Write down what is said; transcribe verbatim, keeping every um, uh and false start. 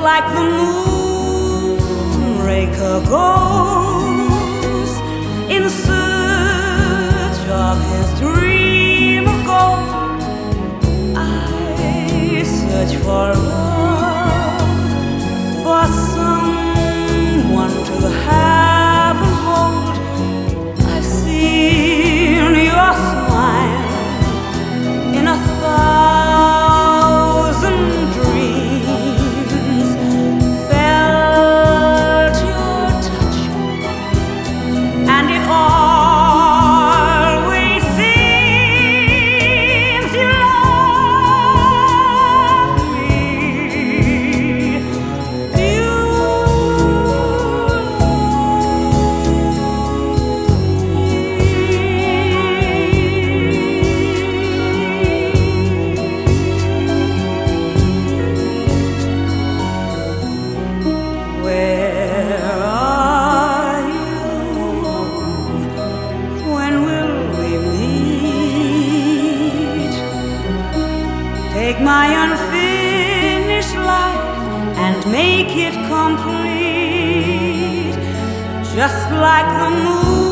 like the moonraker goes in search of his dream of gold. I search for love, for someone to have and hold. I've seen your smile in a thousand dreams, felt your touch, and it always seems you love me. You Where are you? When will we meet? Take my unfinished life and make it complete, just like the moon.